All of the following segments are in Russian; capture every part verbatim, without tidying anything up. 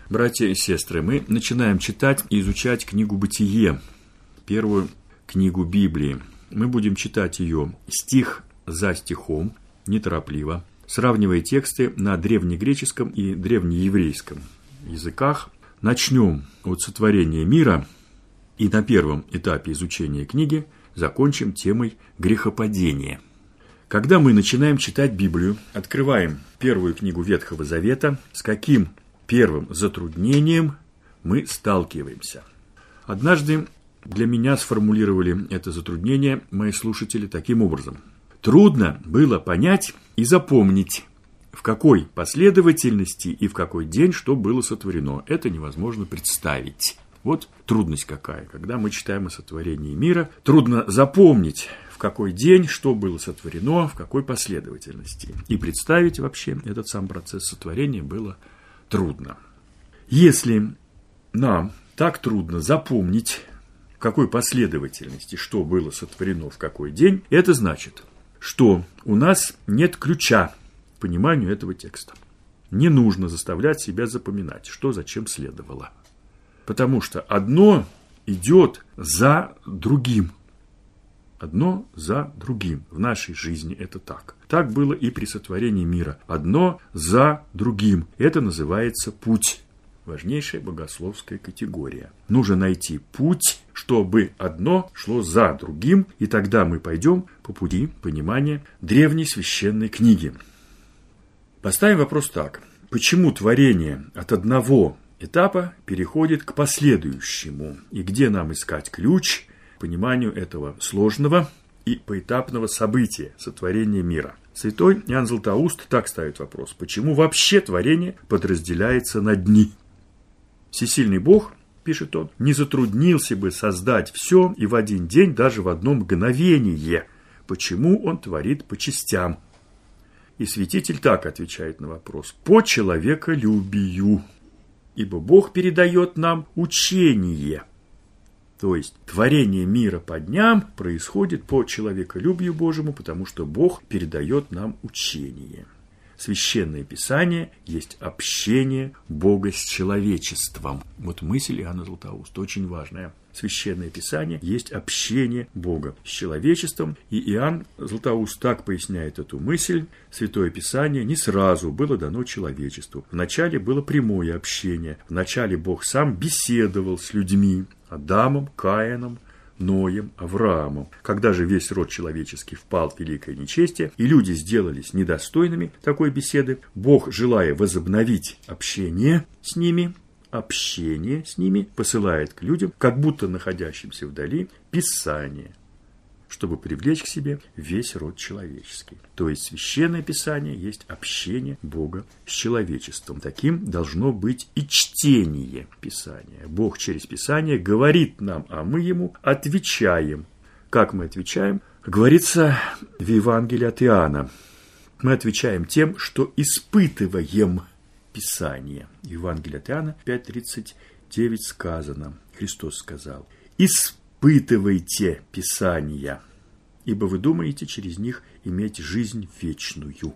Братья и сестры, мы начинаем читать и изучать книгу «Бытие», первую книгу Библии. Мы будем читать ее стих за стихом, неторопливо, сравнивая тексты на древнегреческом и древнееврейском языках. Начнем от сотворения мира и на первом этапе изучения книги закончим темой грехопадения. Когда мы начинаем читать Библию, открываем первую книгу Ветхого Завета, с каким первым затруднением мы сталкиваемся. Однажды для меня сформулировали это затруднение мои слушатели таким образом. Трудно было понять и запомнить, в какой последовательности и в какой день что было сотворено. Это невозможно представить. Вот трудность какая. Когда мы читаем о сотворении мира, трудно запомнить, в какой день что было сотворено, в какой последовательности. И представить вообще этот сам процесс сотворения было трудно. Если нам так трудно запомнить, в какой последовательности что было сотворено в какой день, это значит, что у нас нет ключа к пониманию этого текста. Не нужно заставлять себя запоминать, что зачем следовало. Потому что одно идет за другим. Одно за другим. В нашей жизни это так. Так было и при сотворении мира. Одно за другим. Это называется путь. Важнейшая богословская категория. Нужно найти путь, чтобы одно шло за другим, и тогда мы пойдем по пути понимания древней священной книги. Поставим вопрос так. Почему творение от одного этапа переходит к последующему? И где нам искать ключ к пониманию этого сложного и поэтапного события сотворения мира? Святой Иоанн Златоуст так ставит вопрос. Почему вообще творение подразделяется на дни? Всесильный Бог, пишет он, не затруднился бы создать все и в один день, даже в одно мгновение. Почему он творит по частям? И святитель так отвечает на вопрос. По человеколюбию. Ибо Бог передает нам учение. То есть творение мира по дням происходит по человеколюбию Божьему, потому что Бог передает нам учение. Священное Писание есть общение Бога с человечеством. Вот мысль Иоанна Златоуста очень важная. Священное Писание есть общение Бога с человечеством. И Иоанн Златоуст так поясняет эту мысль. Святое Писание не сразу было дано человечеству. Вначале было прямое общение. Вначале Бог сам беседовал с людьми. Адамом, Каином, Ноем, Авраамом. Когда же весь род человеческий впал в великое нечестие, и люди сделались недостойными такой беседы, Бог, желая возобновить общение с ними, общение с ними, посылает к людям, как будто находящимся вдали, Писание, чтобы привлечь к себе весь род человеческий. То есть Священное Писание есть общение Бога с человечеством. Таким должно быть и чтение Писания. Бог через Писание говорит нам, а мы Ему отвечаем. Как мы отвечаем? Говорится в Евангелии от Иоанна. Мы отвечаем тем, что испытываем Писание. В Евангелии от Иоанна пять тридцать девять сказано. Христос сказал: «Испытывайте Писания, ибо вы думаете через них иметь жизнь вечную».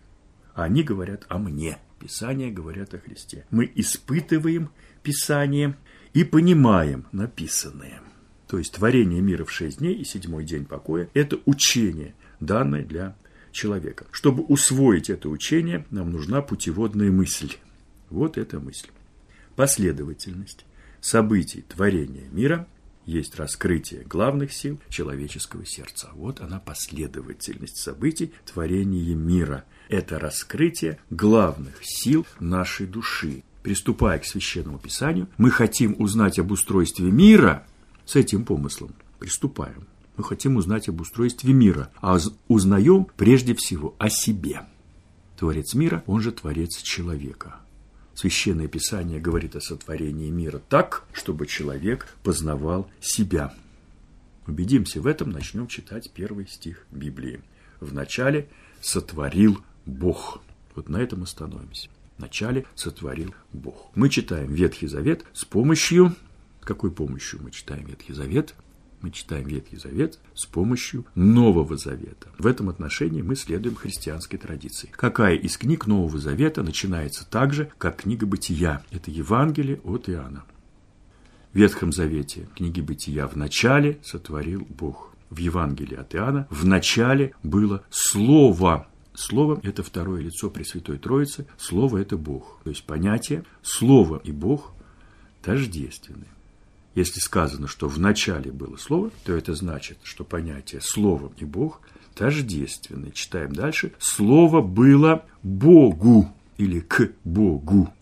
А они говорят о мне. Писания говорят о Христе. Мы испытываем Писание и понимаем написанное. То есть творение мира в шесть дней и седьмой день покоя – это учение, данное для человека. Чтобы усвоить это учение, нам нужна путеводная мысль. Вот эта мысль. Последовательность событий творения мира есть раскрытие главных сил человеческого сердца. Вот она последовательность событий творения мира. Это раскрытие главных сил нашей души. Приступая к Священному Писанию, мы хотим узнать об устройстве мира с этим помыслом. Приступаем. Мы хотим узнать об устройстве мира, а узнаем прежде всего о себе. Творец мира, он же Творец человека. Священное Писание говорит о сотворении мира так, чтобы человек познавал себя. Убедимся в этом, начнем читать первый стих Библии. «Вначале сотворил Бог». Вот на этом остановимся. «Вначале сотворил Бог». Мы читаем Ветхий Завет с помощью... Какой помощью мы читаем Ветхий Завет? Мы читаем Ветхий Завет с помощью Нового Завета. В этом отношении мы следуем христианской традиции. Какая из книг Нового Завета начинается так же, как книга Бытия? Это Евангелие от Иоанна. В Ветхом Завете книги Бытия в начале сотворил Бог. В Евангелии от Иоанна в начале было Слово. Слово – это второе лицо Пресвятой Троицы. Слово – это Бог. То есть понятие Слово и Бог тождественны. Если сказано, что в начале было Слово, то это значит, что понятие Слово и Бог тождественны. Читаем дальше. Слово было Богу или к Богу.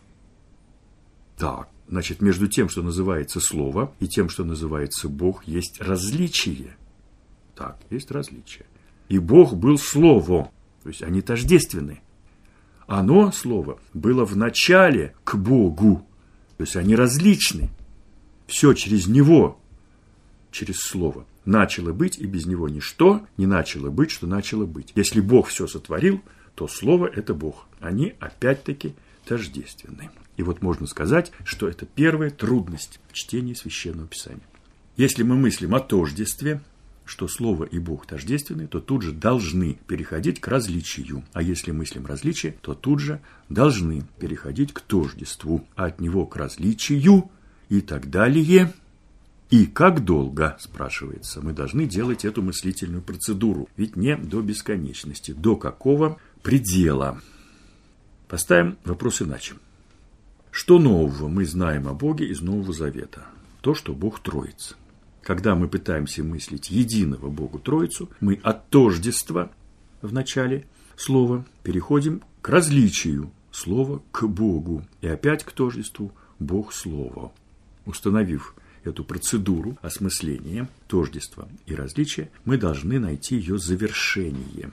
Так, значит, между тем, что называется Слово, и тем, что называется Бог, есть различие. Так, есть различие. И Бог был Слово, то есть они тождественны. Оно, Слово, было в начале к Богу, то есть они различны. Все через Него, через Слово, начало быть, и без Него ничто не начало быть, что начало быть. Если Бог все сотворил, то Слово – это Бог. Они, опять-таки, тождественны. И вот можно сказать, что это первая трудность в чтении Священного Писания. Если мы мыслим о тождестве, что Слово и Бог тождественны, то тут же должны переходить к различию. А если мыслим различие, то тут же должны переходить к тождеству, а от него к различию и так далее. И как долго, спрашивается, мы должны делать эту мыслительную процедуру? Ведь не до бесконечности. До какого предела? Поставим вопрос иначе. Что нового мы знаем о Боге из Нового Завета? То, что Бог Троица. Когда мы пытаемся мыслить единого Богу Троицу, мы от тождества в начале слова переходим к различию слова к Богу. И опять к тождеству Бог Слово. Установив эту процедуру осмысления тождества и различия, мы должны найти ее завершение.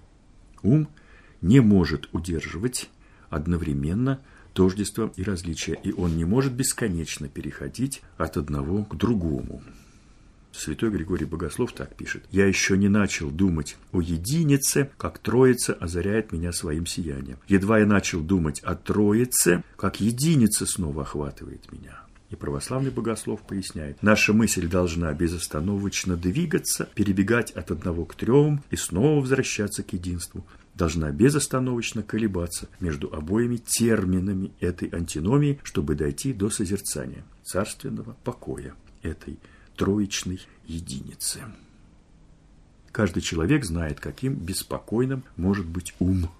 Ум не может удерживать одновременно тождество и различие, и он не может бесконечно переходить от одного к другому. Святой Григорий Богослов так пишет: «Я еще не начал думать о единице, как Троица озаряет меня своим сиянием. Едва я начал думать о Троице, как единица снова охватывает меня». И православный богослов поясняет: наша мысль должна безостановочно двигаться, перебегать от одного к трем и снова возвращаться к единству. Должна безостановочно колебаться между обоими терминами этой антиномии, чтобы дойти до созерцания царственного покоя этой троичной единицы. Каждый человек знает, каким беспокойным может быть ум.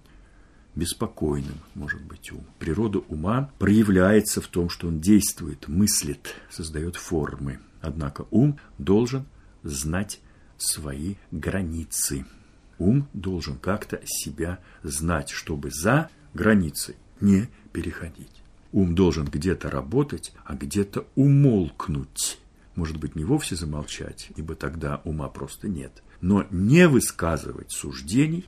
Беспокойным может быть ум. Природа ума проявляется в том, что он действует, мыслит, создает формы. Однако ум должен знать свои границы. Ум должен как-то себя знать, чтобы за границы не переходить. Ум должен где-то работать, а где-то умолкнуть. Может быть, не вовсе замолчать, ибо тогда ума просто нет. Но не высказывать суждений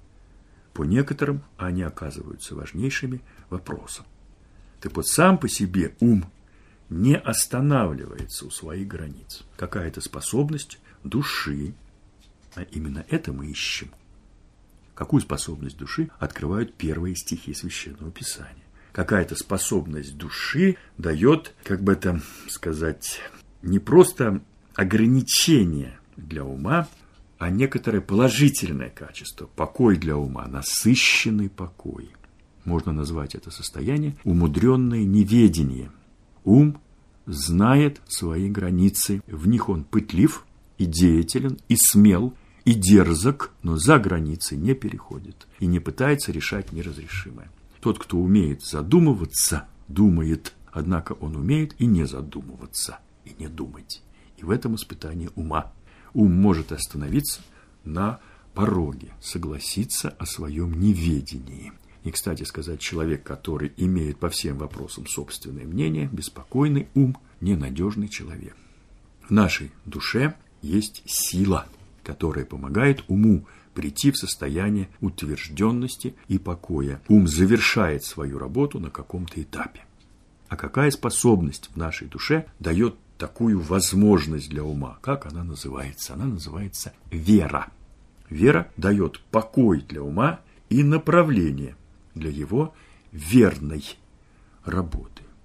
по некоторым, они оказываются важнейшими вопросами. Так вот, сам по себе ум не останавливается у своих границ. Какая-то способность души, а именно это мы ищем. Какую способность души открывают первые стихи Священного Писания? Какая-то способность души дает, как бы это сказать, не просто ограничение для ума, а некоторое положительное качество. Покой для ума, насыщенный покой. Можно назвать это состояние умудренное неведение. Ум знает свои границы, в них он пытлив и деятелен, и смел, и дерзок, но за границы не переходит и не пытается решать неразрешимое. Тот, кто умеет задумываться, думает, однако он умеет и не задумываться, и не думать. И в этом испытании ума. Ум может остановиться на пороге, согласиться о своем неведении. И, кстати сказать, человек, который имеет по всем вопросам собственное мнение, беспокойный ум, ненадежный человек. В нашей душе есть сила, которая помогает уму прийти в состояние утвержденности и покоя. Ум завершает свою работу на каком-то этапе. А какая способность в нашей душе дает такую возможность для ума? Как она называется? Она называется вера. Вера дает покой для ума и направление для его верной работы.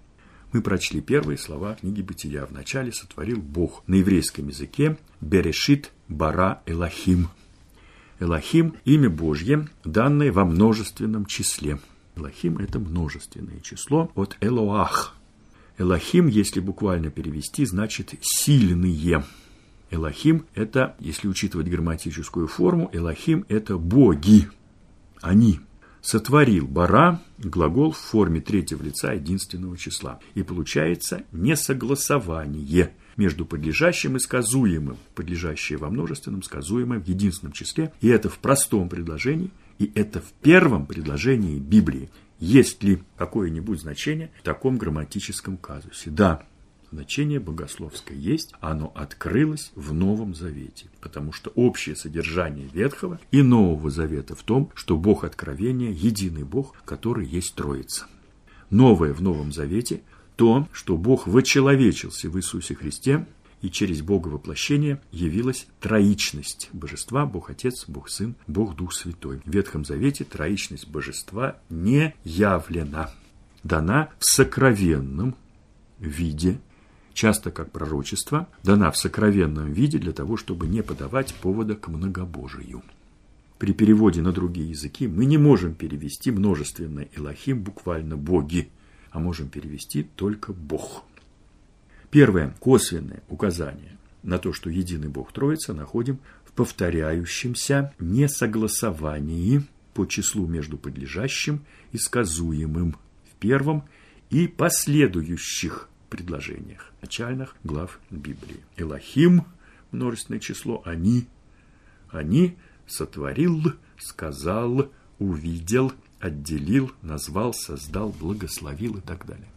Мы прочли первые слова книги Бытия. «Вначале сотворил Бог». На еврейском языке «Берешит бара Элохим». Элохим – имя Божье, данное во множественном числе. Элохим – это множественное число от Элоах. Элохим, если буквально перевести, значит «сильные». Элохим – это, если учитывать грамматическую форму, Элохим – это боги, они. Сотворил бара, глагол в форме третьего лица единственного числа. И получается несогласование между подлежащим и сказуемым. Подлежащее во множественном, сказуемое в единственном числе. И это в простом предложении, и это в первом предложении Библии. Есть ли какое-нибудь значение в таком грамматическом казусе? Да. Значение богословское есть, оно открылось в Новом Завете, потому что общее содержание Ветхого и Нового Завета в том, что Бог откровения – единый Бог, который есть Троица. Новое в Новом Завете – то, что Бог вочеловечился в Иисусе Христе, и через Бога воплощение явилась троичность божества, Бог Отец, Бог Сын, Бог Дух Святой. В Ветхом Завете троичность божества не явлена, дана в сокровенном виде, часто как пророчество, дана в сокровенном виде для того, чтобы не подавать повода к многобожию. При переводе на другие языки мы не можем перевести множественное Элохим буквально боги, а можем перевести только Бог. Первое косвенное указание на то, что единый Бог Троица, находим в повторяющемся несогласовании по числу между подлежащим и сказуемым в первом и последующих предложениях начальных глав Библии. Элохим, множественное число, они, они сотворил, сказал, увидел, отделил, назвал, создал, благословил и так далее.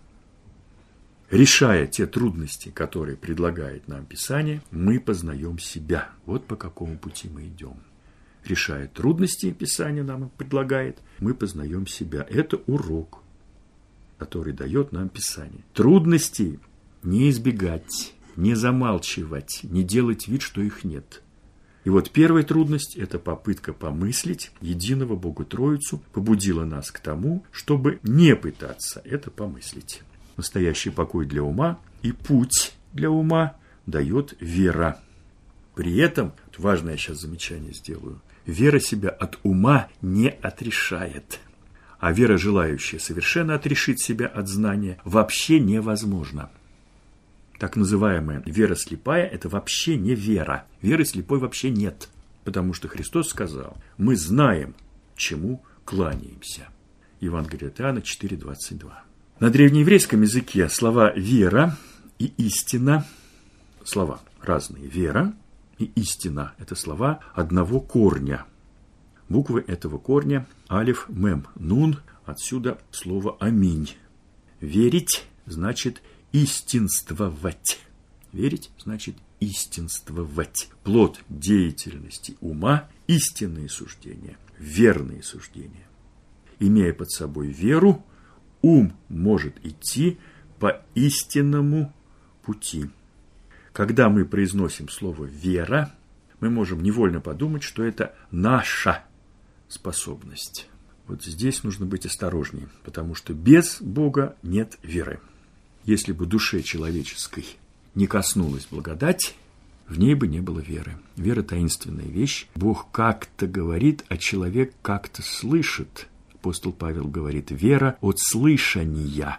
Решая те трудности, которые предлагает нам Писание, мы познаем себя. Вот по какому пути мы идем. Решая трудности, Писание нам предлагает, мы познаем себя. Это урок, который дает нам Писание. Трудностей не избегать, не замалчивать, не делать вид, что их нет. И вот первая трудность – это попытка помыслить единого Бога Троицу, побудила нас к тому, чтобы не пытаться это помыслить. Настоящий покой для ума и путь для ума дает вера. При этом, важное сейчас замечание сделаю, вера себя от ума не отрешает. А вера, желающая совершенно отрешить себя от знания, вообще невозможна. Так называемая вера слепая – это вообще не вера. Веры слепой вообще нет. Потому что Христос сказал, мы знаем, чему кланяемся. Евангелие от Иоанна четыре двадцать два. На древнееврейском языке слова «вера» и «истина» – слова разные. «Вера» и «истина» – это слова одного корня. Буквы этого корня – алиф, мем, нун, отсюда слово «аминь». Верить значит истинствовать. Верить значит истинствовать. Плод деятельности ума – истинные суждения, верные суждения. Имея под собой веру, ум может идти по истинному пути. Когда мы произносим слово «вера», мы можем невольно подумать, что это наша способность. Вот здесь нужно быть осторожнее, потому что без Бога нет веры. Если бы душе человеческой не коснулась благодать, в ней бы не было веры. Вера – таинственная вещь. Бог как-то говорит, а человек как-то слышит. Апостол Павел говорит, вера от слышания,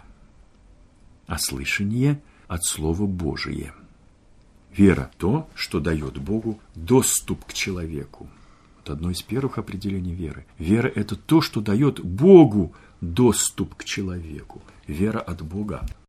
а слышание от Слова Божия. Вера – то, что дает Богу доступ к человеку. Вот одно из первых определений веры. Вера – это то, что дает Богу доступ к человеку. Вера от Бога.